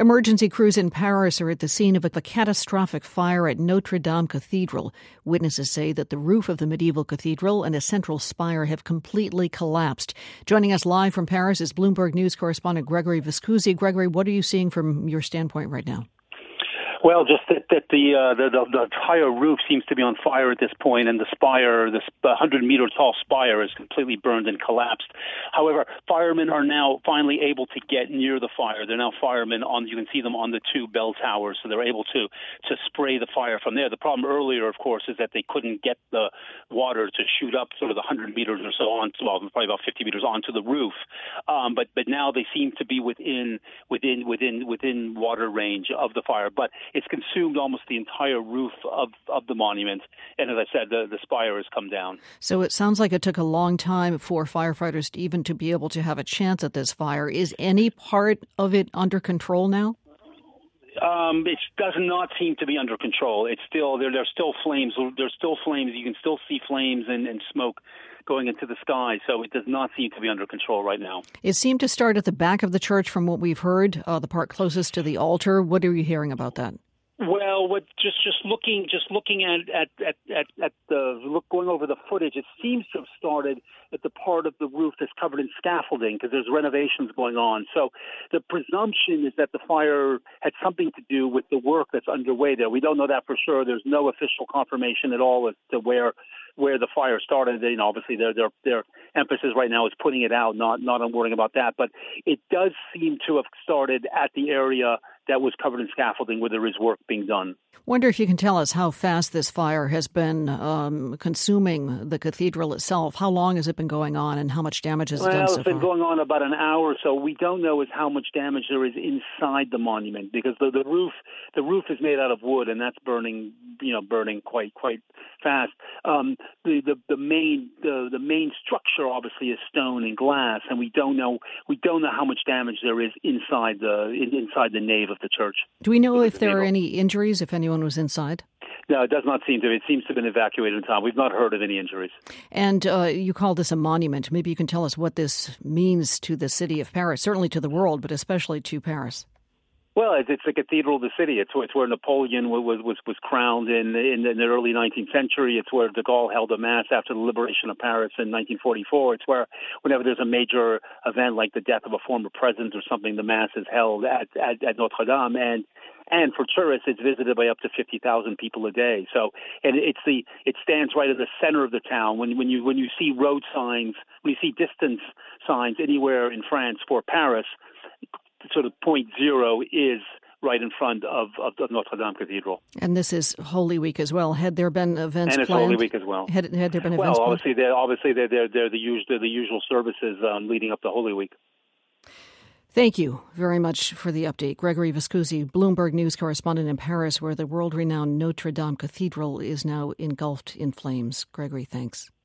Emergency crews in Paris are at the scene of a catastrophic fire at Notre Dame Cathedral. Witnesses say that the roof of the medieval cathedral and a central spire have completely collapsed. Joining us live from Paris is Bloomberg News correspondent Gregory Viscusi. Gregory, what are you seeing from your standpoint right now? Well, just that the entire roof seems to be on fire at this point, and the spire, this 100-meter tall spire, is completely burned and collapsed. However, firemen are now finally able to get near the fire. They're now firemen you can see them on the two bell towers, so they're able to spray the fire from there. The problem earlier, of course, is that they couldn't get the water to shoot up sort of the 100 meters or so on, well, probably about 50 meters onto the roof. But now they seem to be within water range of the fire. But it's consumed almost the entire roof of the monument. And as I said, the spire has come down. So it sounds like it took a long time for firefighters to be able to have a chance at this fire. Is any part of it under control now? It does not seem to be under control. It's still there's still flames. There's still flames. You can still see flames and smoke going into the sky. So it does not seem to be under control right now. It seemed to start at the back of the church from what we've heard, the part closest to the altar. What are you hearing about that? Well, going over the footage, it seems to have started at the part of the roof that's covered in scaffolding because there's renovations going on. So the presumption is that the fire had something to do with the work that's underway there. We don't know that for sure. There's no official confirmation at all as to where the fire started. Obviously their emphasis right now is putting it out, not on worrying about that. But it does seem to have started at the area that was covered in scaffolding where there is work being done. Wonder if you can tell us how fast this fire has been consuming the cathedral itself. How long has it been going on, and how much damage has it done so far? Well, it's been going on about an hour or so. We don't know how much damage there is inside the monument because the roof is made out of wood, and that's burning quite fast. The main structure obviously is stone and glass, and we don't know how much damage there is inside the nave of the church. Do we know if there are any injuries, if anyone was inside? No, it does not seem to. It seems to have been evacuated in time. We've not heard of any injuries. And you call this a monument. Maybe you can tell us what this means to the city of Paris, certainly to the world, but especially to Paris. Well, it's the cathedral of the city. It's where Napoleon was crowned in the early 19th century. It's where de Gaulle held a mass after the liberation of Paris in 1944. It's where whenever there's a major event like the death of a former president or something, the mass is held at Notre Dame. And for tourists, it's visited by up to 50,000 people a day. So, and it stands right at the center of the town. When you see road signs, when you see distance signs anywhere in France for Paris, sort of point zero is right in front of Notre Dame Cathedral. And this is Holy Week as well. Had there been events planned? And it's Holy Week as well. Had there been events planned? Well, obviously they're the usual services leading up to Holy Week. Thank you very much for the update. Gregory Viscusi, Bloomberg News correspondent in Paris, where the world-renowned Notre Dame Cathedral is now engulfed in flames. Gregory, thanks.